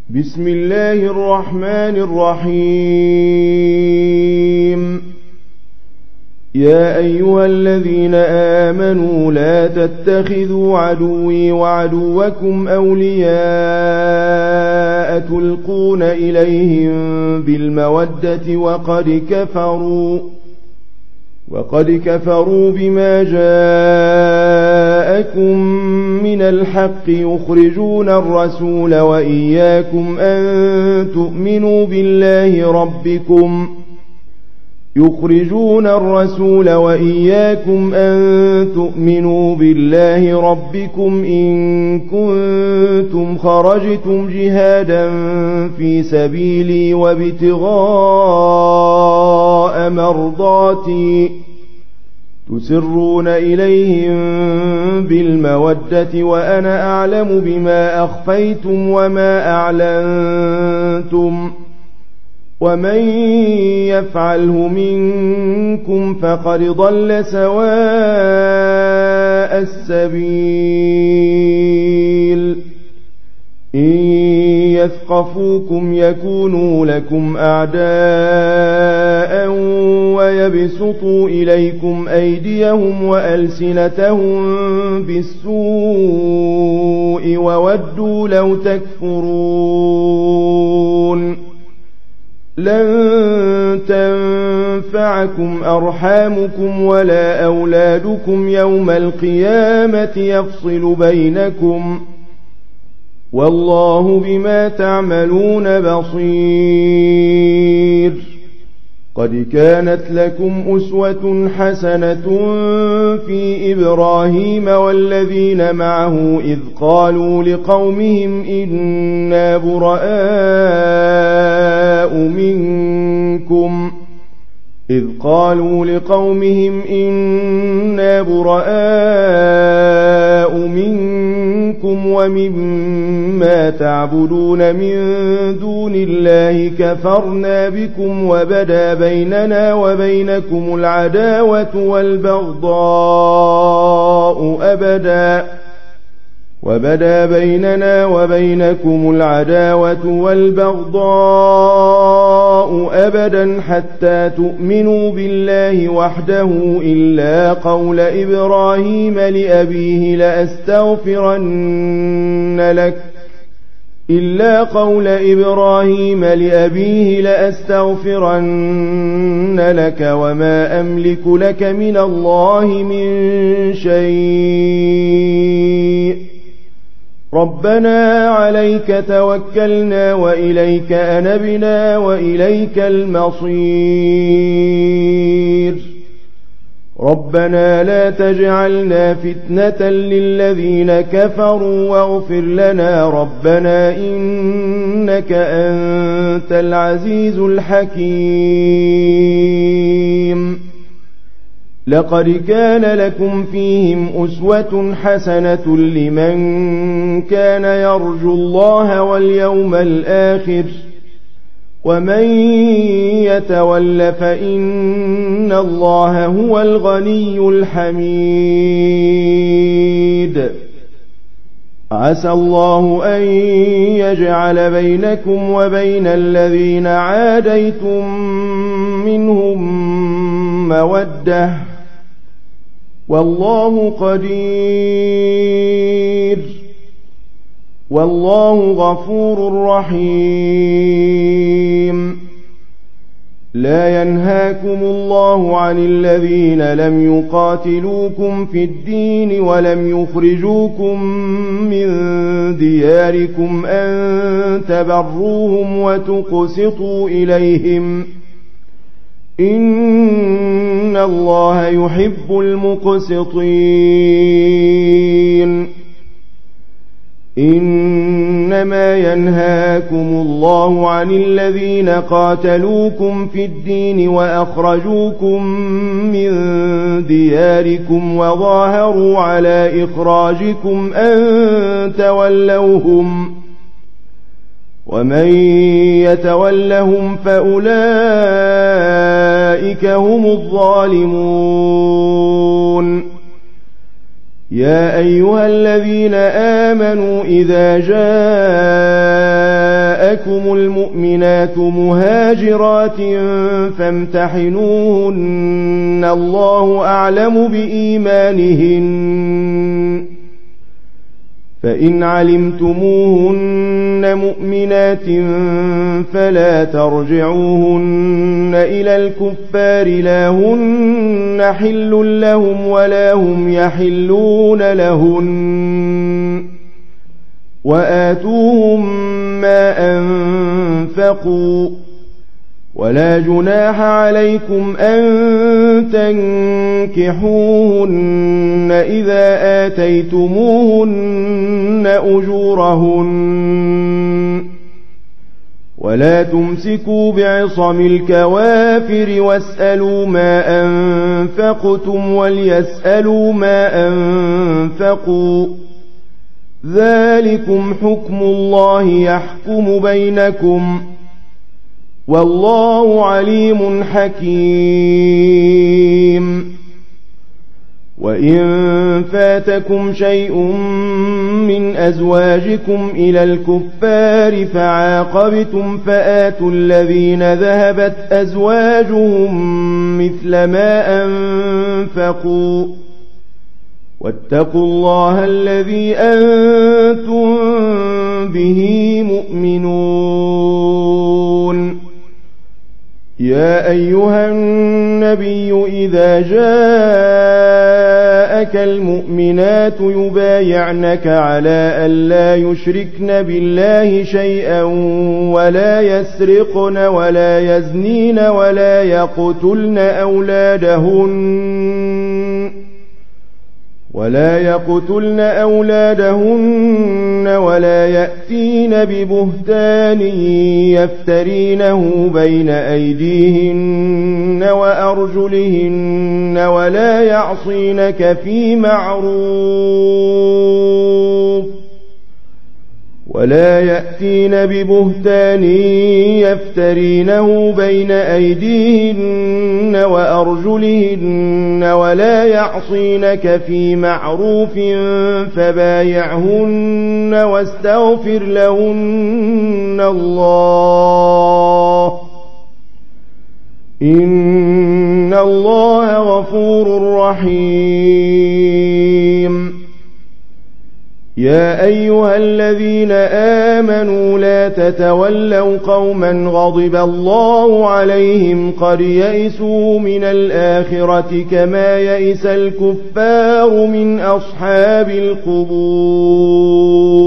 بسم الله الرحمن الرحيم. يا أيها الذين آمنوا لا تتخذوا عدوي وعدوكم أولياء تلقون إليهم بالمودة وقد كفروا بما جاءكم من الحق يخرجون الرسول وإياكم أن تؤمنوا بالله ربكم إن كنتم خرجتم جهادا في سبيلي وابتغاء مرضاتي تسرون إليهم بالمودة وأنا أعلم بما أخفيتم وما أعلنتم ومن يفعله منكم فقد ضل سواء السبيل. إن يثقفوكم يكونوا لكم أعداء ويبسطوا إليكم أيديهم وألسنتهم بالسوء وودوا لو تكفرون. لن تنفعكم أرحامكم ولا أولادكم يوم القيامة يفصل بينكم والله بما تعملون بصير. قد كانت لكم أسوة حسنة في إبراهيم والذين معه إذ قالوا لقومهم إنا براء منكم ومما تعبدون من دون الله كفرنا بكم وبدا بيننا وبينكم العداوة والبغضاء أبدا حتى تؤمنوا بالله وحده إلا قول إبراهيم لأبيه لأستغفرن لك وما أملك لك من الله من شيء. ربنا عليك توكلنا وإليك أنبنا وإليك المصير. ربنا لا تجعلنا فتنة للذين كفروا واغفر لنا ربنا إنك أنت العزيز الحكيم. لقد كان لكم فيهم أسوة حسنة لمن كان يرجو الله واليوم الآخر ومن يتول فإن الله هو الغني الحميد. عسى الله أن يجعل بينكم وبين الذين عاديتم منهم مودة والله قدير والله غفور رحيم. لا ينهاكم الله عن الذين لم يقاتلوكم في الدين ولم يخرجوكم من دياركم أن تبروهم وتقسطوا إليهم إن الله يحب المقسطين. إنما ينهاكم الله عن الذين قاتلوكم في الدين وأخرجوكم من دياركم وظاهروا على إخراجكم أن تولوهم ومن يتولهم فأولئك هم الظالمون. يا أيها الذين آمنوا إذا جاءكم المؤمنات مهاجرات فامتحنوهن الله أعلم بإيمانهن فإن علمتموهن مؤمنات فلا ترجعوهن إلى الكفار لا هن حل لهم ولا هم يحلون لهن وآتوهم ما أنفقوا ولا جناح عليكم أن تنكحوهن إذا آتيتموهن أجورهن ولا تمسكوا بعصم الكوافر واسألوا ما أنفقتم وليسألوا ما أنفقوا ذلكم حكم الله يحكم بينكم والله عليم حكيم وإن فاتكم شيء من أزواجكم إلى الكفار فعاقبتم فآتوا الذين ذهبت أزواجهم مثل ما أنفقوا واتقوا الله الذي أنتم به مؤمنون يا أيها النبي إذا جاءك المؤمنات يبايعنك على ألا يشركن بالله شيئا ولا يسرقن ولا يزنين ولا يقتلن أولادهن ولا يأتين ببهتان يفترينه بين أيديهن وأرجلهن ولا يعصينك في معروف ولا يأتين ببهتان يفترينه بين أيديهن وأرجلهن ولا يعصينك في معروف فبايعهن واستغفر لهن الله إن الله غفور رحيم يا أيها الذين آمنوا لا تتولوا قوما غضب الله عليهم قد يئسوا من الآخرة كما يئس الكفار من أصحاب القبور